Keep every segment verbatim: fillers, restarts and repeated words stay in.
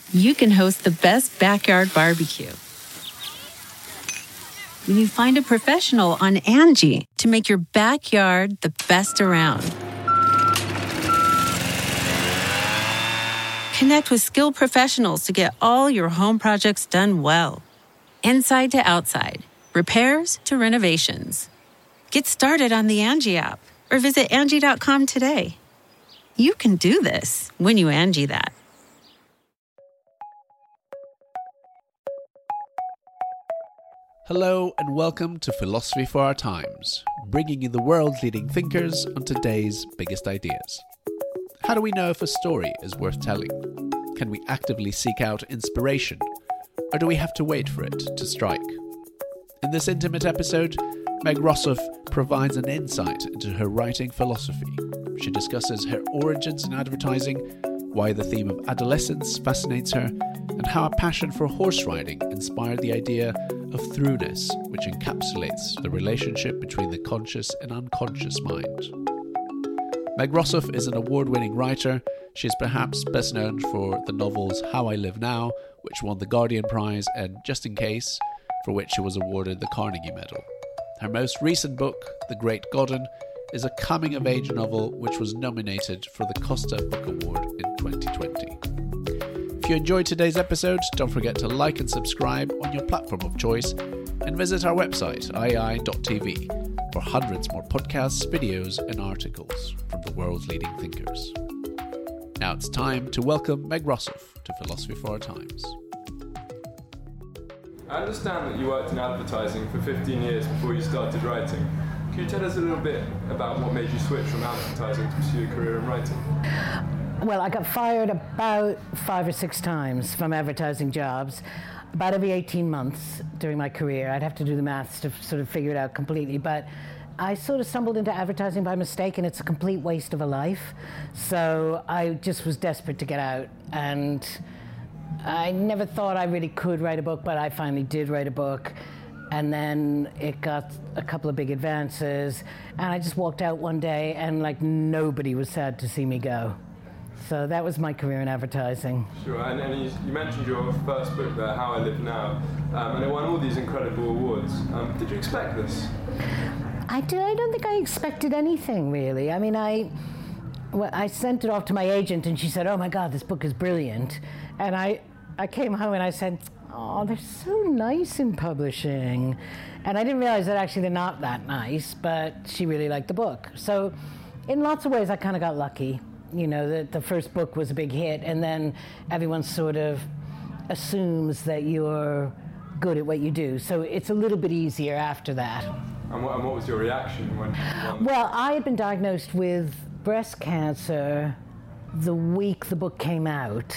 you can host the best backyard barbecue. When you find a professional on Angie to make your backyard the best around. Connect with skilled professionals to get all your home projects done well. Inside to outside, repairs to renovations. Get started on the Angie app or visit Angie dot com today. You can do this when you Angie that. Hello and welcome to Philosophy for Our Times, bringing you the world's leading thinkers on today's biggest ideas. How do we know if a story is worth telling? Can we actively seek out inspiration? Or do we have to wait for it to strike? In this intimate episode, Meg Rossoff provides an insight into her writing philosophy. She discusses her origins in advertising, why the theme of adolescence fascinates her, and how a passion for horse riding inspired the idea of throughness, which encapsulates the relationship between the conscious and unconscious mind. Meg Rossoff is an award-winning writer. She is perhaps best known for the novels How I Live Now, which won the Guardian Prize, and Just in Case, for which she was awarded the Carnegie Medal. Her most recent book, The Great Godden, is a coming-of-age novel which was nominated for the Costa Book Award in twenty twenty. If you enjoyed today's episode, don't forget to like and subscribe on your platform of choice and visit our website, i i dot t v, for hundreds more podcasts, videos and articles from the world's leading thinkers. Now it's time to welcome Meg Rossoff to Philosophy for Our Times. I understand that you worked in advertising for fifteen years before you started writing. Can you tell us a little bit about what made you switch from advertising to pursue a career in writing? Well, I got fired about five or six times from advertising jobs, about every eighteen months during my career. I'd have to do the maths to sort of figure it out completely, but I sort of stumbled into advertising by mistake, and it's a complete waste of a life. So I just was desperate to get out, and I never thought I really could write a book, but I finally did write a book. And then it got a couple of big advances, and I just walked out one day, and like nobody was sad to see me go. So that was my career in advertising. Sure, and, and you, you mentioned your first book there, How I Live Now, um, and it won all these incredible awards. Um, did you expect this? I, did, I don't think I expected anything, really. I mean, I, well, I sent it off to my agent, and she said, oh my God, this book is brilliant. And I, I came home and I said, oh, they're so nice in publishing. And I didn't realize that actually they're not that nice, but she really liked the book. So in lots of ways, I kind of got lucky. You know, the, the first book was a big hit, and then everyone sort of assumes that you're good at what you do. So it's a little bit easier after that. And what, and what was your reaction when you won? Well, I had been diagnosed with breast cancer the week the book came out.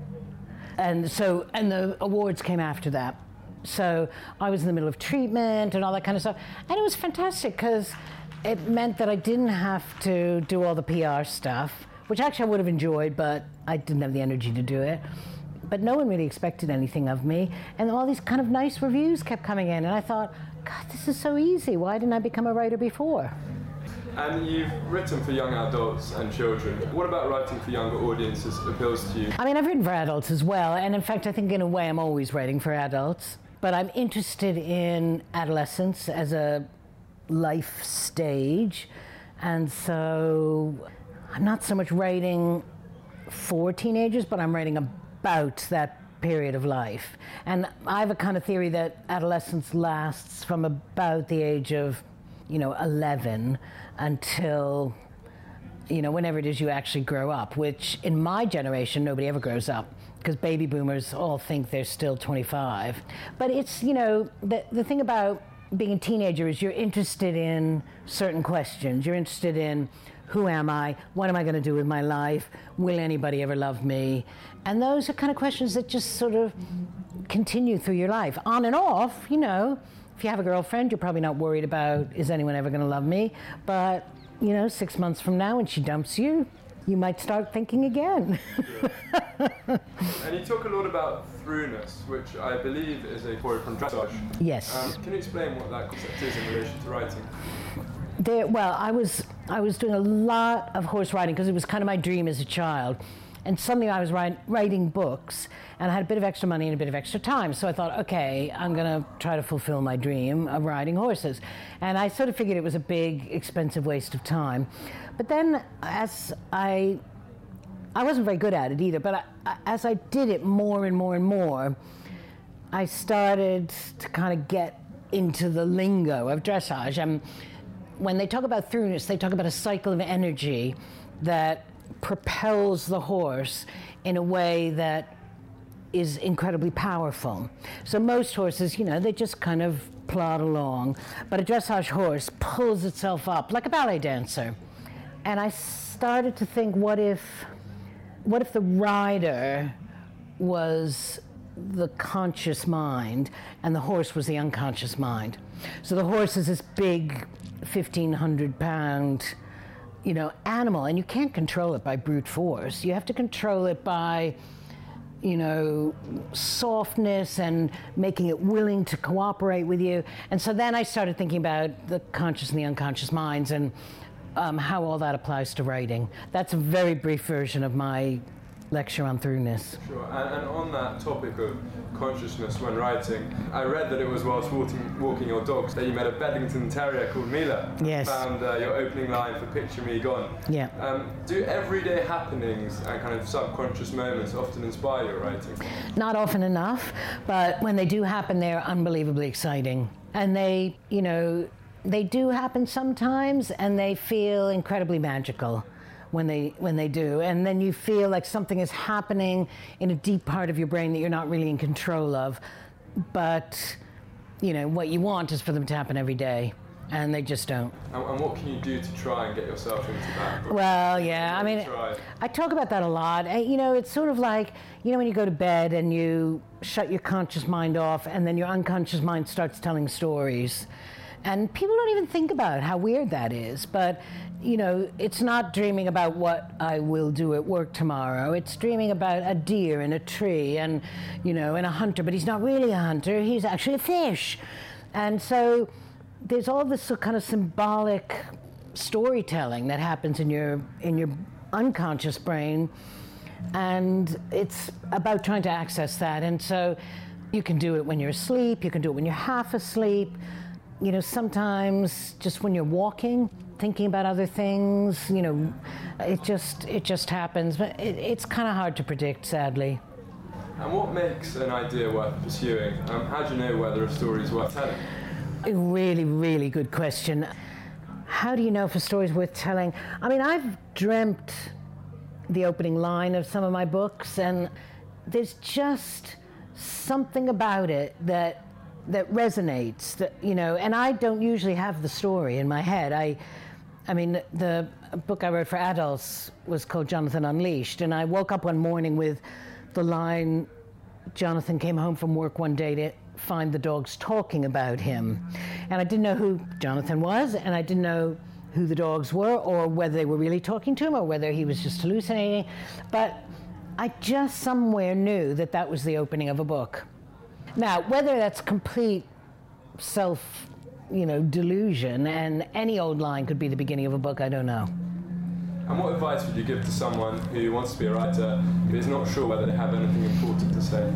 And so, and the awards came after that. So I was in the middle of treatment and all that kind of stuff. And it was fantastic because it meant that I didn't have to do all the P R stuff, which actually I would have enjoyed, but I didn't have the energy to do it. But no one really expected anything of me. And all these kind of nice reviews kept coming in. And I thought, God, this is so easy. Why didn't I become a writer before? And you've written for young adults and children. What about writing for younger audiences appeals to you? I mean, I've written for adults as well. And in fact, I think in a way I'm always writing for adults. But I'm interested in adolescence as a life stage. And so I'm not so much writing for teenagers, but I'm writing about that period of life. And I have a kind of theory that adolescence lasts from about the age of, you know, eleven until, you know, whenever it is you actually grow up, which in my generation, nobody ever grows up because baby boomers all think they're still twenty-five. But it's, you know, the, the thing about being a teenager is you're interested in certain questions. You're interested in, who am I? What am I going to do with my life? Will anybody ever love me? And those are kind of questions that just sort of continue through your life. On and off, you know. If you have a girlfriend, you're probably not worried about, is anyone ever going to love me? But, you know, six months from now when she dumps you, you might start thinking again. And you talk a lot about throughness, which I believe is a quote from dressage. Yes. Um, can you explain what that concept is in relation to writing? There, well, I was I was doing a lot of horse riding because it was kind of my dream as a child. And suddenly I was write, writing books, and I had a bit of extra money and a bit of extra time. So I thought, okay, I'm going to try to fulfill my dream of riding horses. And I sort of figured it was a big, expensive waste of time. But then as I, I wasn't very good at it either, but I, as I did it more and more and more, I started to kind of get into the lingo of dressage. And when they talk about throughness, they talk about a cycle of energy that propels the horse in a way that is incredibly powerful. So most horses, you know, they just kind of plod along, but a dressage horse pulls itself up like a ballet dancer. And I started to think, what if, what if the rider was the conscious mind and the horse was the unconscious mind? So the horse is this big fifteen hundred pound you know, animal, and you can't control it by brute force. You have to control it by, you know, softness and making it willing to cooperate with you. And so then I started thinking about the conscious and the unconscious minds and um, how all that applies to writing. That's a very brief version of my lecture on throughness. Sure, and, and on that topic of consciousness when writing, I read that it was whilst walking, walking your dogs that you met a Bedlington Terrier called Mila. Yes. Found uh, your opening line for Picture Me Gone. Yeah. Um, do everyday happenings and kind of subconscious moments often inspire your writing? Not often enough, but when they do happen, they're unbelievably exciting. And they, you know, they do happen sometimes, and they feel incredibly magical when they when they do, and then you feel like something is happening in a deep part of your brain that you're not really in control of, but you know what you want is for them to happen every day, and they just don't. And, and what can you do to try and get yourself into that? Well, yeah, I mean, I talk about that a lot. I, you know, it's sort of like, you know, when you go to bed and you shut your conscious mind off, and then your unconscious mind starts telling stories. And people don't even think about how weird that is. But, you know, it's not dreaming about what I will do at work tomorrow. It's dreaming about a deer in a tree and, you know, and a hunter. But he's not really a hunter. He's actually a fish. And so there's all this kind of symbolic storytelling that happens in your in your unconscious brain. And it's about trying to access that. And so you can do it when you're asleep. You can do it when you're half asleep. You know, sometimes just when you're walking, thinking about other things, you know, it just it just happens. But it, it's kind of hard to predict, sadly. And what makes an idea worth pursuing? Um, how do you know whether a story is worth telling? A really, really good question. How do you know if a story is worth telling? I mean, I've dreamt the opening line of some of my books, and there's just something about it that that resonates, that, you know, and I don't usually have the story in my head. I, I mean, the, the book I wrote for adults was called Jonathan Unleashed, and I woke up one morning with the line, Jonathan came home from work one day to find the dogs talking about him. And I didn't know who Jonathan was, and I didn't know who the dogs were, or whether they were really talking to him, or whether he was just hallucinating. But I just somewhere knew that that was the opening of a book. Now, whether that's complete self, you know, delusion, and any old line could be the beginning of a book, I don't know. And what advice would you give to someone who wants to be a writer, but is not sure whether they have anything important to say?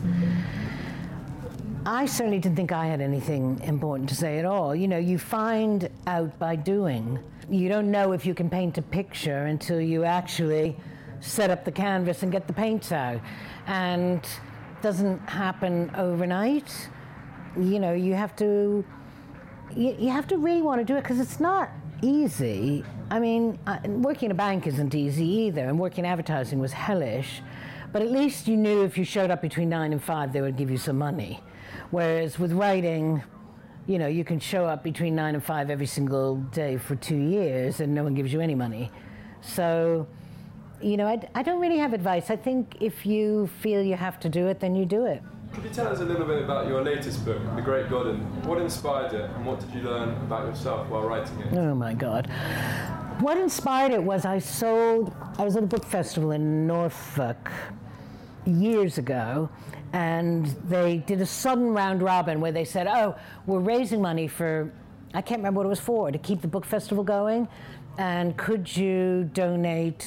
I certainly didn't think I had anything important to say at all. You know, you find out by doing. You don't know if you can paint a picture until you actually set up the canvas and get the paints out. And doesn't happen overnight. You know, you have to you, you have to really want to do it, because it's not easy. I mean, uh, working in a bank isn't easy either, and working in advertising was hellish, but at least you knew if you showed up between nine and five they would give you some money. Whereas with writing, you know, you can show up between nine and five every single day for two years and no one gives you any money. So, you know, I, I don't really have advice. I think if you feel you have to do it, then you do it. Could you tell us a little bit about your latest book, The Great Godden? What inspired it, and what did you learn about yourself while writing it? Oh my God. What inspired it was I sold, I was at a book festival in Norfolk years ago, and they did a sudden round robin where they said, oh, we're raising money for, I can't remember what it was for, to keep the book festival going, and could you donate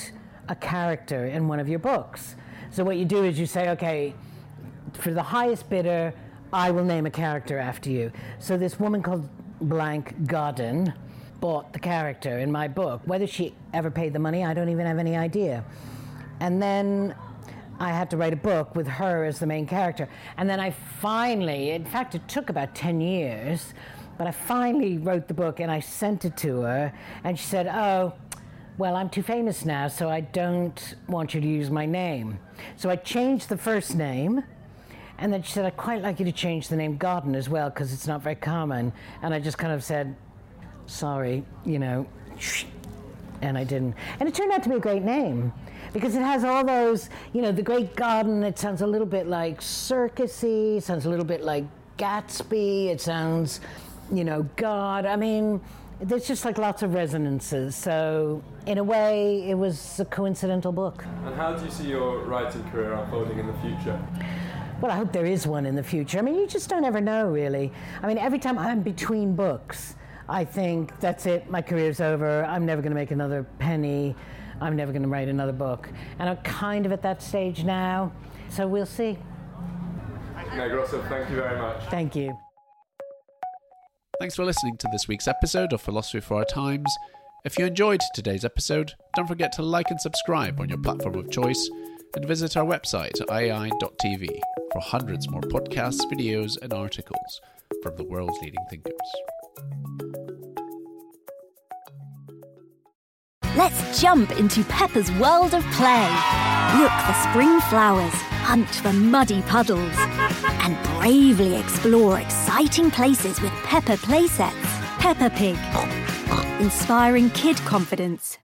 a character in one of your books. So what you do is you say, okay, for the highest bidder, I will name a character after you. So this woman called blank Godden bought the character in my book. Whether she ever paid the money, I don't even have any idea. And then I had to write a book with her as the main character. And then I finally, in fact, it took about ten years, but I finally wrote the book and I sent it to her. And she said, oh, well, I'm too famous now, so I don't want you to use my name. So I changed the first name. And then she said, I'd quite like you to change the name Godden as well, because it's not very common. And I just kind of said, sorry, you know, and I didn't. And it turned out to be a great name, because it has all those, you know, the Great Godden. It sounds a little bit like circusy, sounds a little bit like Gatsby, it sounds, you know, God. I mean, there's just like lots of resonances. So in a way, it was a coincidental book. And how do you see your writing career unfolding in the future? Well, I hope there is one in the future. I mean, you just don't ever know, really. I mean, every time I'm between books, I think, that's it, my career's over, I'm never going to make another penny, I'm never going to write another book. And I'm kind of at that stage now, so we'll see. Meg Russell, thank you very much. Thank you. Thanks for listening to this week's episode of Philosophy for Our Times. If you enjoyed today's episode, don't forget to like and subscribe on your platform of choice, and visit our website i a i dot t v for hundreds more podcasts, videos and articles from the world's leading thinkers. Let's jump into Peppa's world of play. Look for spring flowers, hunt for muddy puddles, and bravely explore exciting places with Peppa playsets. Peppa Pig, inspiring kid confidence.